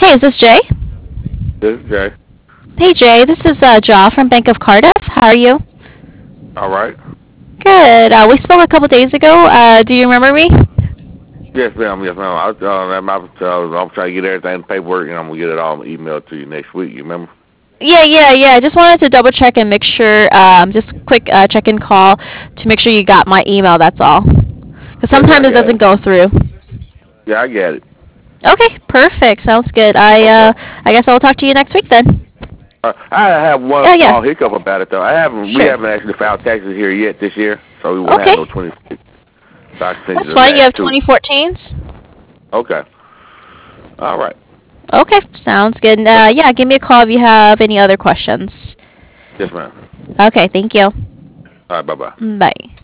Hey, is this Jay? This is Jay. Hey, Jay, this is Jaw from Bank of Cardiff. How are you? All right. Good. We spoke a couple days ago. Do you remember me? Yes, ma'am. Yes, ma'am. I'm trying to get everything paperwork, and I'm gonna get it all emailed to you next week. You remember? Yeah. Just wanted to double check and make sure, just quick check-in call to make sure you got my email, that's all. Because Yes, I sometimes it got doesn't it. go through. Yeah, I got it. Okay, perfect. Sounds good. Okay. I guess I'll talk to you next week then. I have one Oh, yeah. small hiccup about it though. We Sure. haven't actually filed taxes here yet this year, so we won't have Okay. no 26. So I can send you That's the fine. You last have two. 2014s? Okay. All right. Okay, sounds good. Yeah, give me a call if you have any other questions. Yes, ma'am. Okay, thank you. All right. Bye bye. Bye.